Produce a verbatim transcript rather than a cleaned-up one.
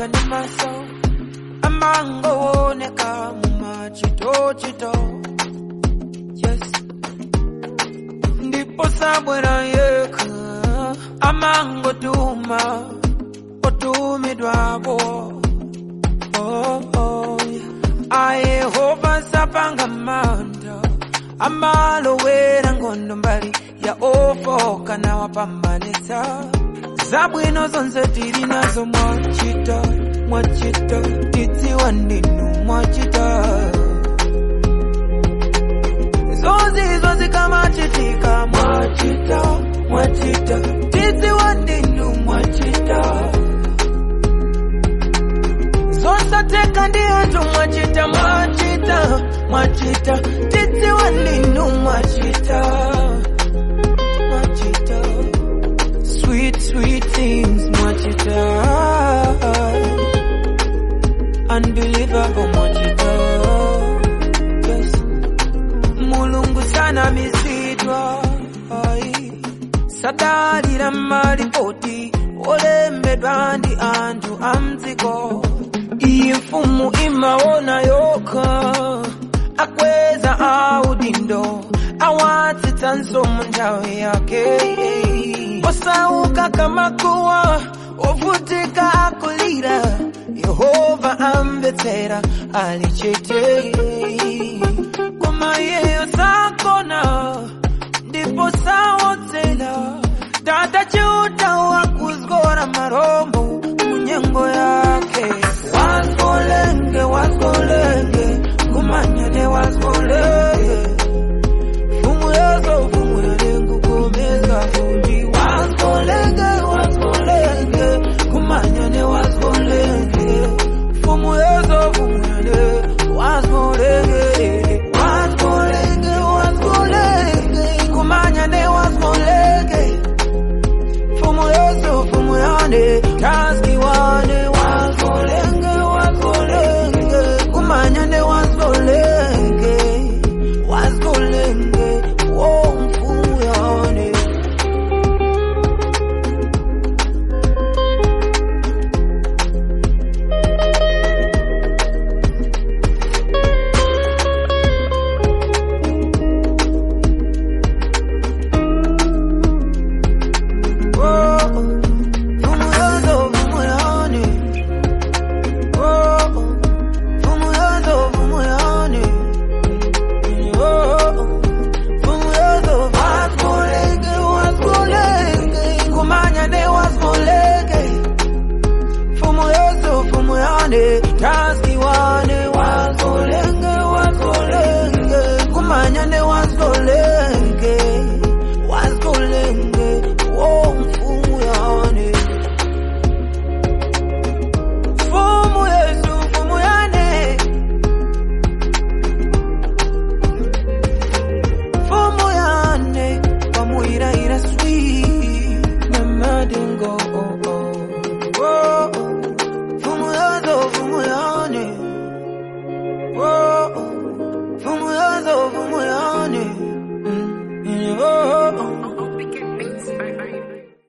anga ni maso amango neka mumachito chito. Yes, ndipo sabwera yeka amango tuma otumidwabo. Oh oh, I hope sapanga manda amalo wera ngondo mbali ya ofoka na wapambanisa. Zabwino zonse tiri nazo mwachita, mwachita, titi waninu mwachita. Zozi zozi kama chitika mwachita, mwachita, titi waninu mwachita. Zonsa teka ndiyo mwachita, mwachita, mwachita, titi waninu mwachita. Sweet, sweet things, mwachita. Unbelievable, mwachita. Yes. Mulungu sana misidwa. Sadari na maripoti. Olembe bandi andu amziko. Ifumu imaona yoka. Akweza audindo. Awati tanso munjawe yake. Osauka kama kuwa, ovutika akulira. Yehova ambetera, alichete. Kuma yeyo sakona, ndipo sawotela. Dada che